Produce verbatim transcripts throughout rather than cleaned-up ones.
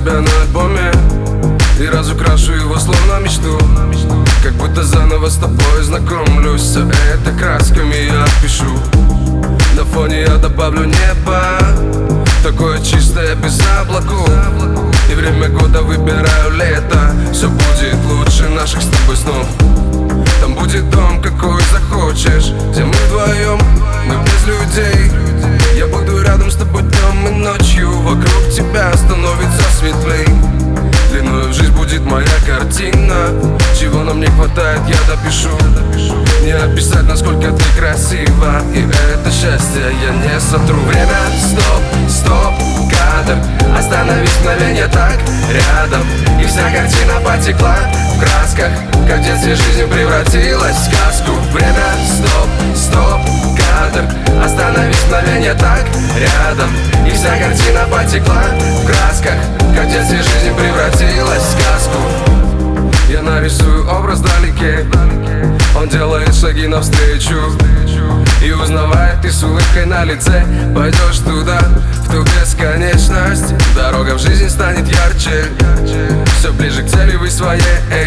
тебя на альбоме и разукрашу его словно мечту. Как будто заново с тобой знакомлюсь. Все это красками я пишу. На фоне я добавлю небо, такое чистое, без облаков. И время года выбираю лето. Все будет лучше наших с тобой снов. Там будет дом, какой захочешь, где мы вдвоем, мы без людей. Я буду рядом с тобой днем и ночью. Вокруг тебя становится светлей. Длиною в жизнь будет моя картина. Чего нам не хватает, я допишу. Не описать, насколько ты красива. И это счастье я не сотру. Время, стоп, стоп, кадр. Остановись мгновенье так рядом. И вся картина потекла в красках, как в детстве жизнь превратилась в сказку. Время, стоп, стоп, кадр. Остановись мгновенье так рядом. И вся картина потекла в красках, как в детстве жизнь превратилась в сказку. Я нарисую образ вдалеке. Он делает шаги навстречу и узнавает ты с улыбкой на лице. Пойдешь туда, в ту бесконечность. Дорога в жизни станет ярче, все ближе к цели вы своей.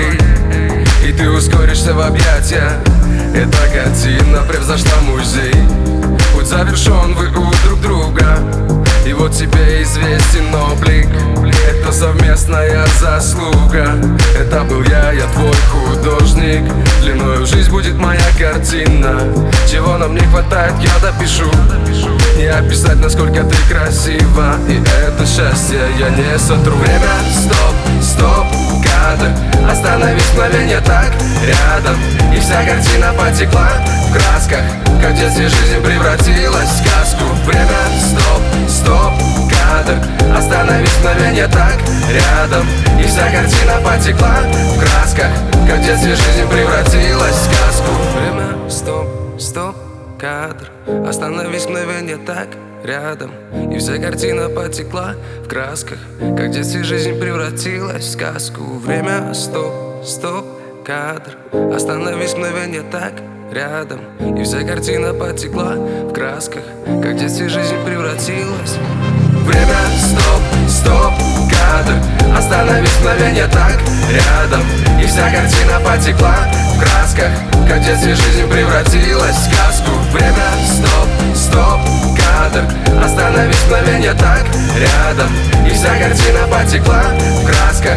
И ты ускоришься в объятия. Эта картина превзошла музей. Путь завершен, вы у друг друга. И вот тебе известен облик. Это совместная заслуга. Это был я, я твой художник. Длиною в жизнь будет моя картина. Чего нам не хватает, я допишу. Не описать, насколько ты красива. И это счастье я не сотру. Время, стоп, стоп, кадр. Остановись мгновенье так рядом. И вся картина потекла в красках, как в детстве жизнь превратилась в сказку. Время, стоп, стоп, кадр. Остановись мгновенье так рядом. И вся картина потекла в красках, как в детстве жизнь превратилась в сказку. Время, стоп, стоп, кадр. Остановись мгновенье так рядом. И вся картина потекла в красках, как в детстве жизнь превратилась в сказку. Время, стоп, стоп, кадр. Остановись мгновенье так рядом. И вся картина потекла в красках, как в детстве жизнь превратилась. Время, стоп, стоп, кадр. Остановись мгновенье так рядом. И вся картина потекла в красках, как в детстве жизнь превратилась в сказку. Время, стоп, стоп, кадр. Остановись мгновенье так рядом. И вся картина потекла в красках,